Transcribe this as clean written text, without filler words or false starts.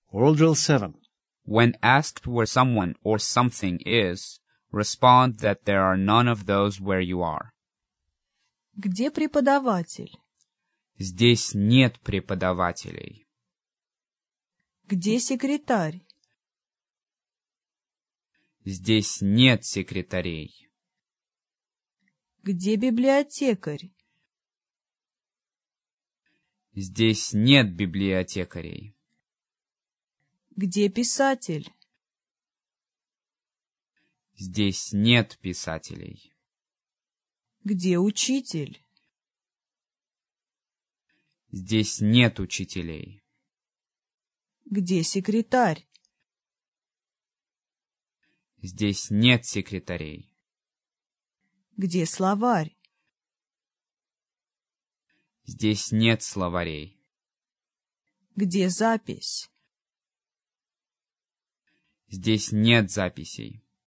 Oral Drill 7. When asked where someone or something is, respond that there are none of those where you are. Где преподаватель? Здесь нет преподавателей. Где секретарь? Здесь нет секретарей. Где библиотекарь? Здесь нет библиотекарей. Где писатель? Здесь нет писателей. Где учитель? Здесь нет учителей. Где секретарь? Здесь нет секретарей. Где словарь? Здесь нет словарей. Где запись? Здесь нет записей.